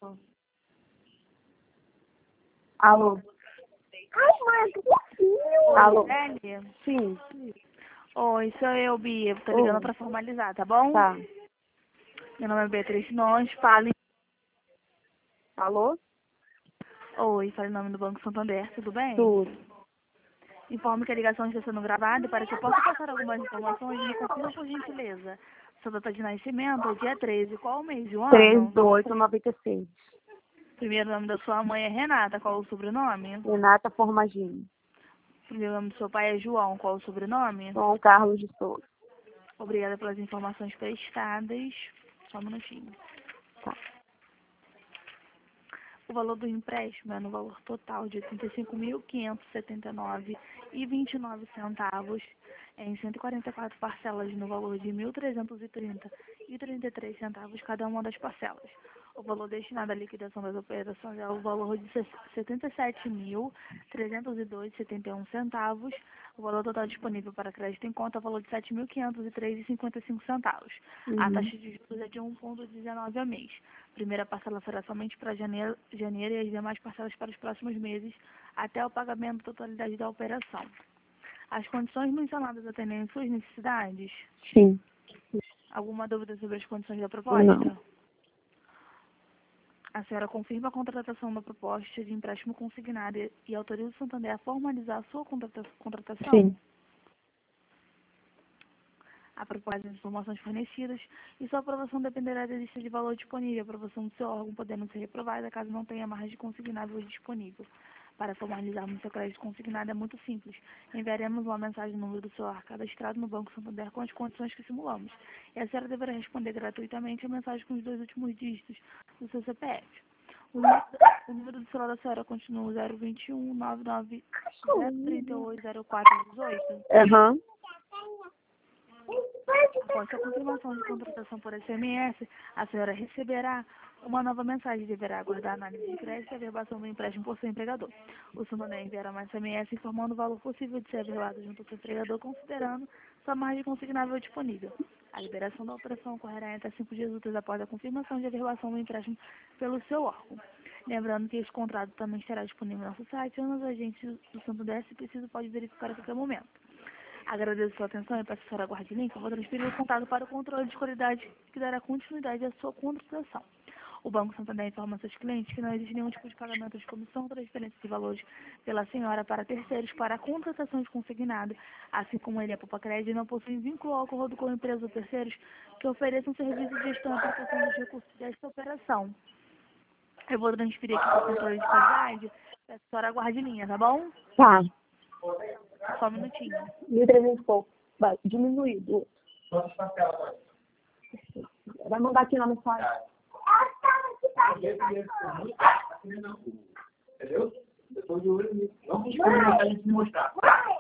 Alô? Ai, mãe, que fofinho. Alô? Dani? Sim. Oi, sou eu, Bia. Tô ligando Oi. pra formalizar, tá bom? Tá. Meu nome é Beatriz Nós, fale. Alô? Oi, fale o nome do Banco Santander, tudo bem? Tudo. Informo que a ligação está sendo gravada e para que eu possa passar algumas informações, me confirma por gentileza. Sua data de nascimento é dia 13, qual o mês e o ano? 3896. Primeiro nome da sua mãe é Renata, qual o sobrenome? Renata Formagini. Primeiro nome do seu pai é João, qual o sobrenome? João Carlos de Souza. Obrigada pelas informações prestadas. Só um minutinho. Tá. O valor do empréstimo é no valor total de R$ 85.579,29, em 144 parcelas no valor de R$ 1.330,33 cada uma das parcelas. O valor destinado à liquidação das operações é o valor de R$ 77.302,71. O valor total disponível para crédito em conta é o valor de R$ 7.503,55. A taxa de juros é de 1,19 ao mês. Primeira parcela será somente para janeiro e as demais parcelas para os próximos meses, até o pagamento da totalidade da operação. As condições mencionadas atendem suas necessidades? Sim. Alguma dúvida sobre as condições da proposta? Não. A senhora confirma a contratação da proposta de empréstimo consignado e autoriza o Santander a formalizar a sua contratação? Sim. A proposta das informações fornecidas e sua aprovação dependerá da lista de valor disponível. A aprovação do seu órgão podendo ser reprovada caso não tenha margem consignável disponível. Para formalizarmos seu crédito consignado é muito simples. Enviaremos uma mensagem no número do celular cadastrado no Banco Santander com as condições que simulamos. E a senhora deverá responder gratuitamente a mensagem com os 2 últimos dígitos do seu CPF. O número do celular da senhora continua 021 99 038 0418. Aham. Após a confirmação de contratação por SMS, a senhora receberá uma nova mensagem e deverá aguardar a análise de crédito e averbação do empréstimo por seu empregador. O Santander enviará uma SMS informando o valor possível de ser averbado junto ao seu empregador, considerando sua margem consignável disponível. A liberação da operação ocorrerá entre 5 dias úteis após a confirmação de averbação do empréstimo pelo seu órgão. Lembrando que esse contrato também estará disponível no nosso site ou nos agentes do Santander, se preciso pode verificar a qualquer momento. Agradeço sua atenção e peço que a senhora aguarde o link. Eu vou transferir o contato para o controle de qualidade que dará continuidade à sua contratação. O Banco Santander informa a seus clientes que não existe nenhum tipo de pagamento de comissão ou transferência de valores pela senhora para terceiros para a contratação de consignado, assim como ele, a Poupa Crédito, não possui vínculo ou acordo com empresas ou terceiros que ofereçam serviço de gestão e aplicação dos recursos desta operação. Eu vou transferir aqui para o controle de qualidade. Peço que a senhora aguarde em linha, tá bom? Tá. Só um minutinho. 1.300 e pouco. Vai, diminuído. Vai mandar aqui na mensagem. Entendeu? Depois de olho, não vou esperar a gente me mostrar.